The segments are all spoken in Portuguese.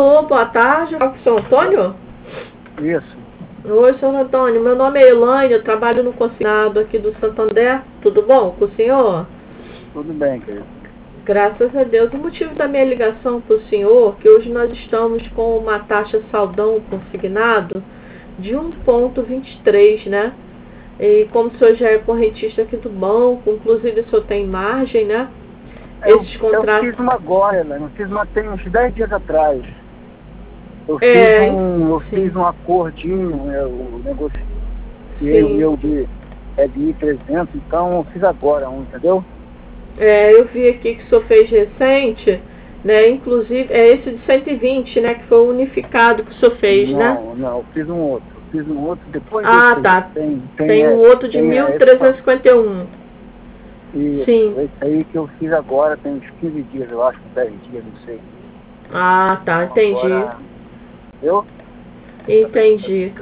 Alô, boa tarde. Fala com o senhor Antônio? Isso. Oi, senhor Antônio. Meu nome é Elaine, eu trabalho no consignado aqui do Santander. Tudo bom com o senhor? Tudo bem, querido. Graças a Deus. O motivo da minha ligação para o senhor é que hoje nós estamos com uma taxa saldão consignado de 1,23, né? E como o senhor já é correntista aqui do banco, inclusive o senhor tem margem, né? Esses contratos... Eu fiz uma agora, Elaine. Eu fiz uma tem uns 10 dias atrás. Eu fiz um acordinho, o negócio eu de 1.300, então eu fiz agora entendeu? Eu vi aqui que o senhor fez recente, né? Inclusive, é esse de 120, né? Que foi o unificado que o senhor fez, né? Não, eu fiz um outro. Depois tá. Tem um outro de 1.351. Isso, sim. Esse aí que eu fiz agora, tem uns 15 dias, eu acho, 10 dias, não sei. Tá, então, entendi. Agora, eu? Entendi.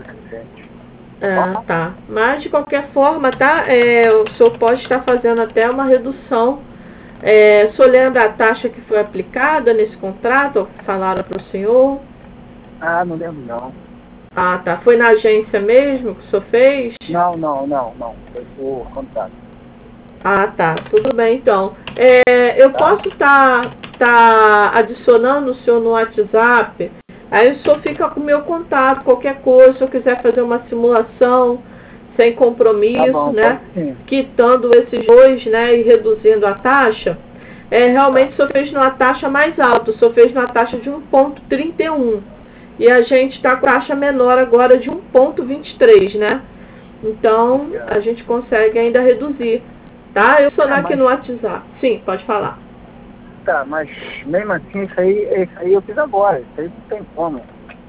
Tá. Mas de qualquer forma, tá? O senhor pode estar fazendo até uma redução. O senhor lembra a taxa que foi aplicada nesse contrato? Falaram para o senhor? Não lembro não. Tá. Foi na agência mesmo que o senhor fez? Não. Foi por contato. Tá. Tudo bem, então. Eu posso estar adicionando o senhor no WhatsApp. Aí o senhor fica com o meu contato, qualquer coisa, se eu quiser fazer uma simulação sem compromisso, né? Quitando esses dois, né? E reduzindo a taxa. Realmente o senhor fez numa taxa mais alta, o senhor fez numa taxa de 1,31. E a gente está com taxa menor agora de 1,23, né? Então a gente consegue ainda reduzir. Tá? Eu sou aqui no WhatsApp. Sim, pode falar. Tá, mas mesmo assim, isso aí eu fiz agora. Isso aí não tem como.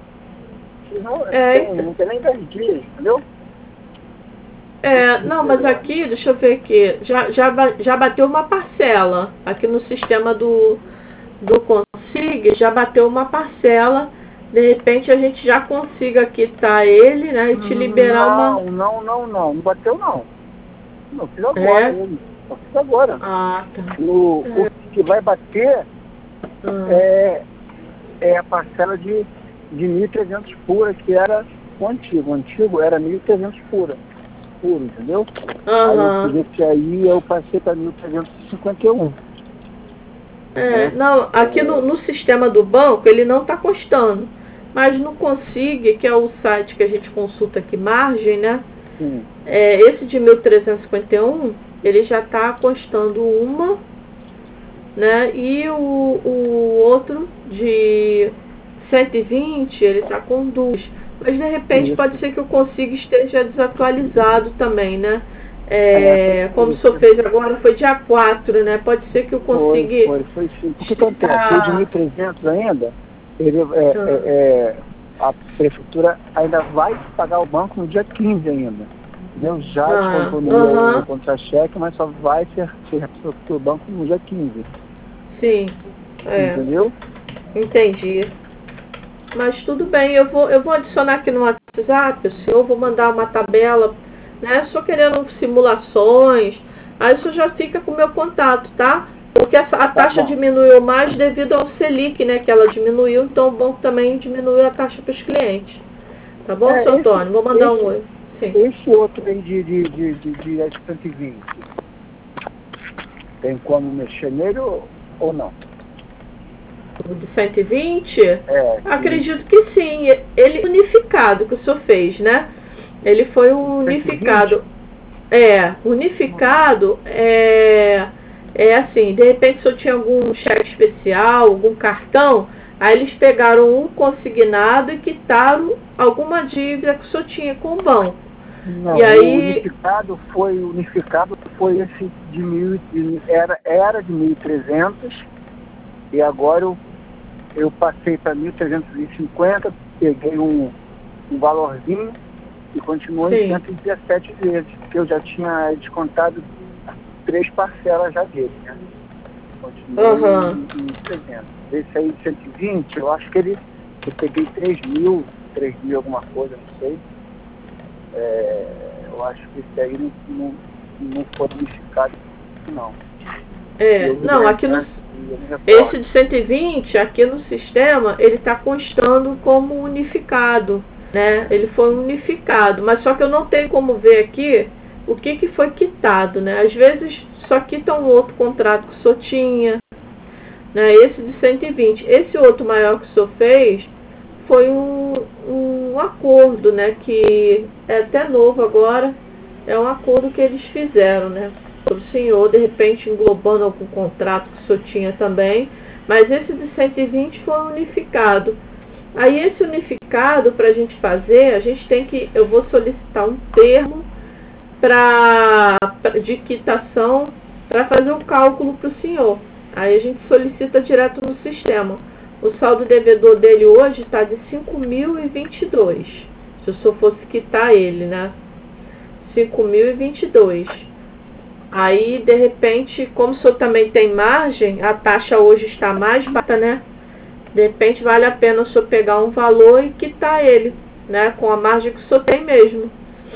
Não tem nem 10 dias, entendeu? Não, mas aqui, deixa eu ver aqui. Já bateu uma parcela. Aqui no sistema do Consig, já bateu uma parcela. De repente a gente já consiga quitar ele, né? E te liberar uma... Não bateu não. Não, fiz agora ele. Eu fiz agora. Tá. O que vai bater é a parcela de 1.300 pura, que era o antigo. O antigo era 1.300 puro, entendeu? Aí eu passei para 1.351. Não, aqui no sistema do banco ele não está constando. Mas no Consig, que é o site que a gente consulta aqui, margem, né? Esse de 1.351, ele já está constando uma, né? E o outro de 120, ele está com duas. Mas de repente pode ser que o Consig esteja desatualizado também, né? Como o senhor fez agora, foi dia 4, né? Pode ser que o Consig... Foi sim. O que acontece? O de 1.300 ainda, a prefeitura ainda vai pagar o banco no dia 15 ainda. Entendeu? Já descontou no contra-cheque, mas só vai ser restituído para o banco no dia 15. Sim. Entendeu? Entendi. Mas tudo bem, eu vou adicionar aqui no WhatsApp, o senhor, vou mandar uma tabela, né? Só querendo simulações, aí o senhor já fica com o meu contato, tá? Porque a taxa diminuiu mais devido ao Selic, né? Que ela diminuiu, então o banco também diminuiu a taxa para os clientes. Tá bom, seu Antônio? Vou mandar um oi. Sim. Esse outro aí de 120, tem como mexer nele ou não? O de 120? Acredito que sim. Ele unificado que o senhor fez, né? Ele foi um unificado. Unificado assim, de repente se eu tinha algum cheque especial, algum cartão, aí eles pegaram um consignado e quitaram alguma dívida que o senhor tinha com o banco. Não, e aí... o unificado foi esse era de 1.300 e agora eu passei para 1.350, peguei um valorzinho e continuou em 117 vezes, porque eu já tinha descontado 3 parcelas já dele, né? Continuou em 1.300. Esse aí de 120, eu acho que eu peguei 3.000 alguma coisa, não sei. Eu acho que esse aí não foi unificado, não. Não, aqui no... Esse de 120, aqui no sistema, ele está constando como unificado, né? Ele foi unificado, mas só que eu não tenho como ver aqui o que foi quitado, né? Às vezes só quita um outro contrato que o senhor tinha, né? Esse de 120. Esse outro maior que o senhor fez foi um acordo, né? Que é até novo agora, é um acordo que eles fizeram, né? Para o senhor, de repente englobando algum contrato que o senhor tinha também, mas esse de 120 foi unificado. Aí esse unificado, para a gente fazer, a gente tem que, eu vou solicitar um termo de quitação para fazer o cálculo para o senhor. Aí a gente solicita direto no sistema. O saldo devedor dele hoje está de 5.022. Se o senhor fosse quitar ele, né? 5.022. Aí, de repente, como o senhor também tem margem, a taxa hoje está mais baixa, né? De repente, vale a pena o senhor pegar um valor e quitar ele, né? Com a margem que o senhor tem mesmo.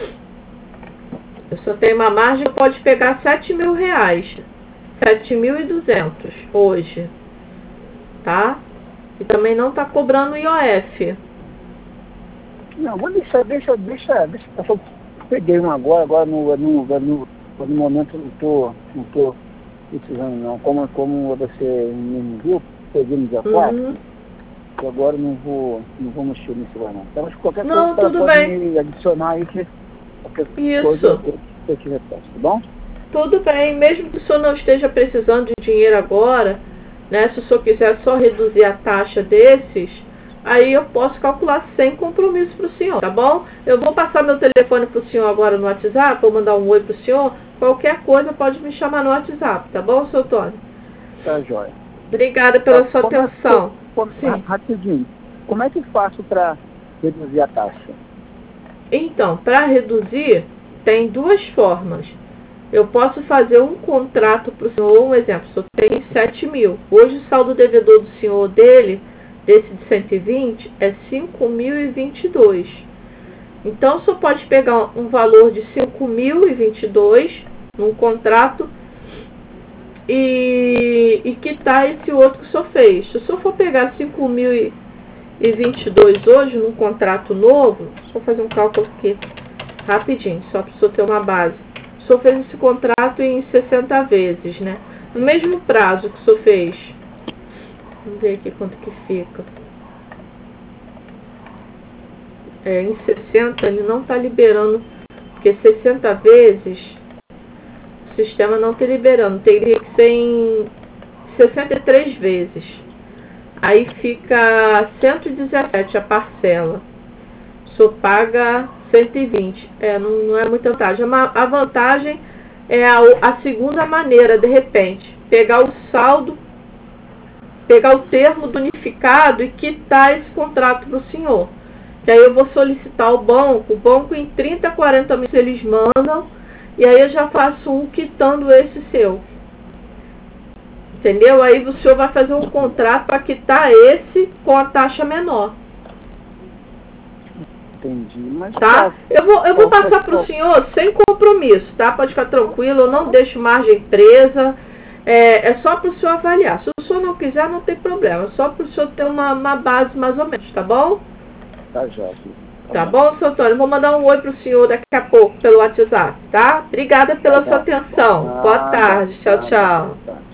O senhor tem uma margem, pode pegar R$7.000. 7.200 hoje. Tá? E também não está cobrando IOF. Não, vou deixar. Eu peguei um agora no momento não estou precisando não. Como você me viu, peguei no dia 4, e agora não vou mexer nisso agora não. Então, mas qualquer não, coisa tudo pode bem. me adicionar aí que qualquer Isso. coisa eu te repasso, tá bom? Tudo bem, mesmo que o senhor não esteja precisando de dinheiro agora, né? Se o senhor quiser só reduzir a taxa desses, aí eu posso calcular sem compromisso para o senhor, tá bom? Eu vou passar meu telefone para o senhor agora no WhatsApp, vou mandar um oi para o senhor. Qualquer coisa pode me chamar no WhatsApp, tá bom, seu Tony? Tá, joia. Obrigada pela sua atenção. Rapidinho, como é que faço para reduzir a taxa? Então, para reduzir, tem duas formas. Eu posso fazer um contrato para o senhor, um exemplo, o senhor tem 7.000. Hoje o saldo devedor do senhor desse de 120, é 5.022. Então, o senhor pode pegar um valor de 5.022 num contrato e quitar esse outro que o senhor fez. Se o senhor for pegar 5.022 hoje num contrato novo, deixa eu fazer um cálculo aqui rapidinho, só para o senhor ter uma base. O senhor fez esse contrato em 60 vezes, né? No mesmo prazo que o senhor fez. Vamos ver aqui quanto que fica. Em 60 ele não está liberando, porque 60 vezes o sistema não está liberando. Teria que ser em 63 vezes. Aí fica 117 a parcela. O senhor paga 120. Não é muita vantagem. A vantagem é a segunda maneira, de repente. Pegar o saldo, pegar o termo do unificado e quitar esse contrato para o senhor. Que aí eu vou solicitar ao banco. O banco em 30, 40 minutos eles mandam. E aí eu já faço um quitando esse seu. Entendeu? Aí o senhor vai fazer um contrato para quitar esse com a taxa menor. Entendi, mas tá? Eu vou passar para o senhor sem compromisso, tá? Pode ficar tranquilo, eu não deixo margem presa. É só para o senhor avaliar. Se o senhor não quiser, não tem problema. Só para o senhor ter uma base mais ou menos, tá bom? Tá, já. Tá bom, seu Antônio? Vou mandar um oi pro senhor daqui a pouco pelo WhatsApp, tá? Obrigada pela sua atenção. Boa tarde. Tchau, tchau.